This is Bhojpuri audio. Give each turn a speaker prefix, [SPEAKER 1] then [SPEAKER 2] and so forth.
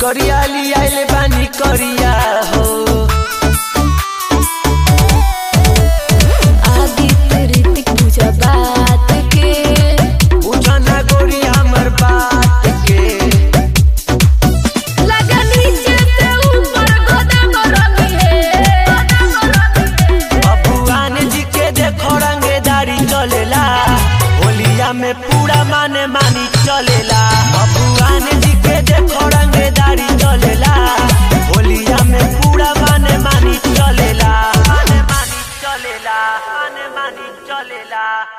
[SPEAKER 1] करिया लियाइले बानी करिया हो
[SPEAKER 2] आगे ऋतिक बुझा बात के
[SPEAKER 1] बुझा ना गोरी हमर बात के
[SPEAKER 2] लगा नीचे से ऊपर गोदाम रंगी है
[SPEAKER 1] भगवान जी के देखो रंगेदारी चलेला होलिया में पूरा माने मानी चलेला भगवान जी के देखो रंगेदारी चलेला होलिया में पूरा माने मानी चलेला माने मानी चलेला माने मानी चलेला।